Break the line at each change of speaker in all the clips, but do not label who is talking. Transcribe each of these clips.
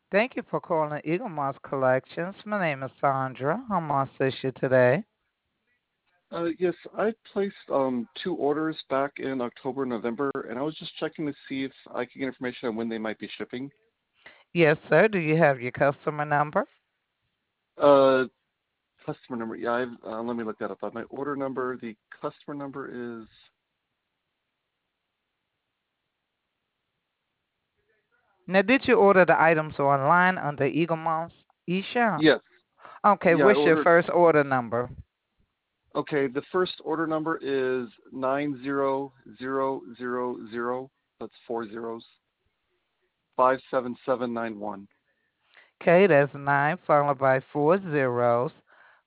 Thank you for calling Eagle Moss Collections. My name is Sandra. How may I assist you today?
Yes, I placed two orders back in October, November, and I was just checking to see if I could get information on when they might be shipping.
Yes, sir. Do you have your customer number?
Uh, Customer number. Yeah, let me look that up. My order number. The customer number is.
Now, did you order the items online on the Eagle Moss eShop?
Yes.
Okay,
Yeah, I
what's your
ordered.
first order number?
Okay, the first order number is 90000. That's four zeros. 57791.
Okay, that's 9 followed by 40,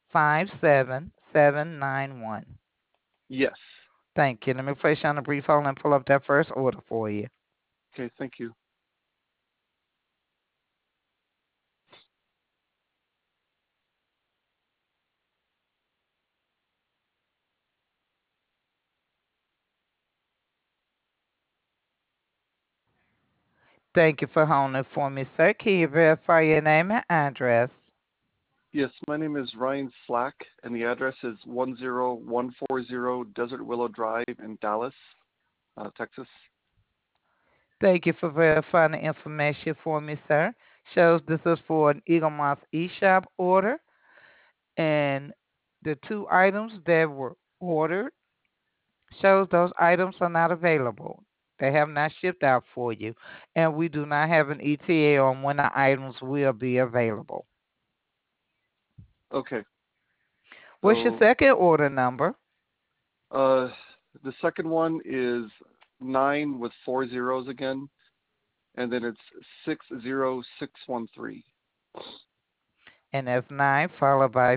57791.
Yes.
Thank you. Let me place you on a brief hold and pull up that first order for you.
Okay, thank you.
Thank you for holding for me, sir. Can you verify your name and address?
Yes, my name is Ryan Slack, and the address is 10140 Desert Willow Drive in Dallas, Texas.
Thank you for verifying the information for me, sir. Shows this is for an Eagle Moss eShop order, and the two items that were ordered shows those items are not available. They have not shipped out for you, and we do not have an ETA on when the items will be available.
Okay,
What's your
so
second order number?
uh, the second one is 9 with four zeros again, and then it's 60613.
And that's 9 followed by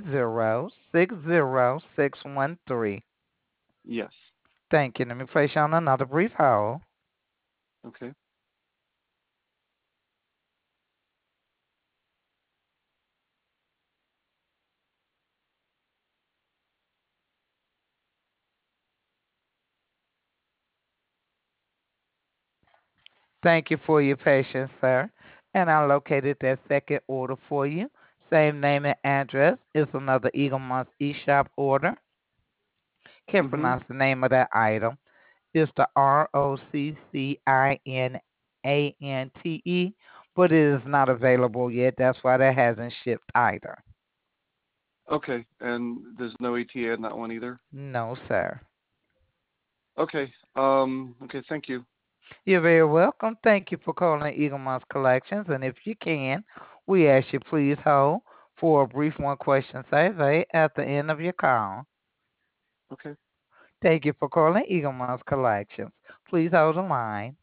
40, 60613.
Yes.
Thank you. Let me place you on another brief hold.
Okay.
Thank you for your patience, sir. And I located that second order for you. Same name and address. It's another Eagle Moss eShop order. Can't
Mm-hmm.
pronounce the name of that item. It's the ROCCINANTE, but it is not available yet. That's why that hasn't shipped either.
Okay, and there's no ETA on that one either.
No, sir.
Okay. Okay. Thank you.
You're very welcome. Thank you for calling Eagle Moss Collections. And if you can, we ask you please hold for a brief one question survey at the end of your call.
Okay.
Thank you for calling Eagle Moss Collections. Please hold the line.